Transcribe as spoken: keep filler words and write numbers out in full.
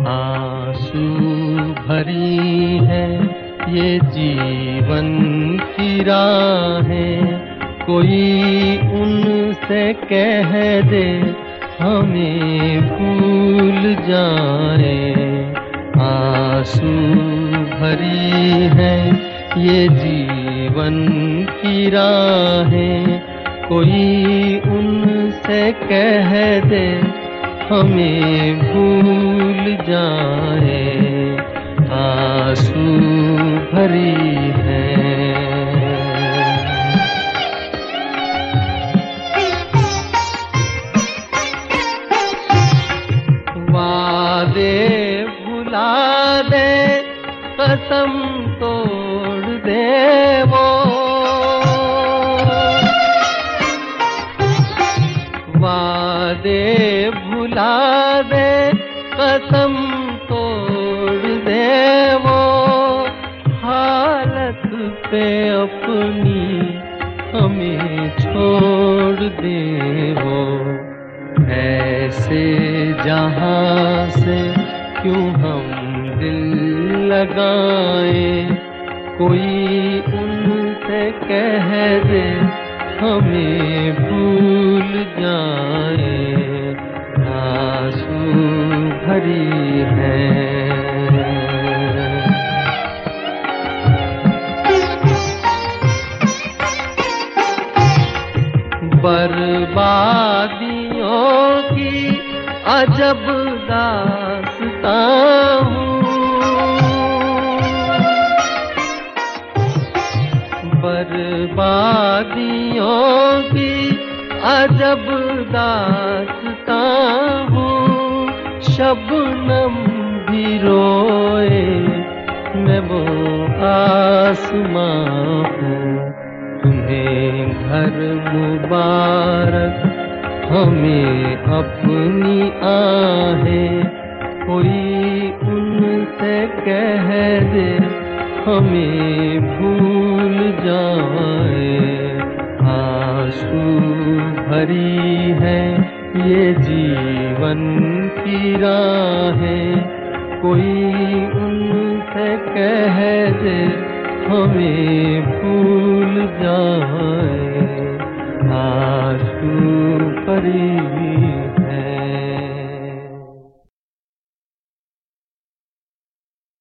आंसू भरी है ये जीवन की राहें, कोई उनसे कह दे हमें भूल जाए। आंसू भरी है ये जीवन की राहें, कोई उनसे कह दे हमें भूल जाए। आंसू भरी है। वादे भुला दे, कसम तोड़ दे वो, वादे भुला दे, कसम तोड़ दे वो, हालत पे अपनी हमें छोड़ दे वो। ऐसे जहां से क्यों हम दिल लगाए, कोई उनसे कह दे हमें भूल जाए। आंसू भरी है। बर्बादियों की अजब दास्तां हूँ, बर्बादियों की अजब दास्तां हूँ। शबनम भी रोए मैं वो आसमां हूँ। तुम्हें घर मुबारक, हमें अपनी आहें, कोई उनसे कह दे हमें भूल जाए। आंसू भरी है ये जीवन की राहें, कोई उनसे कह दे हमें भूल जाए। आंसू भरी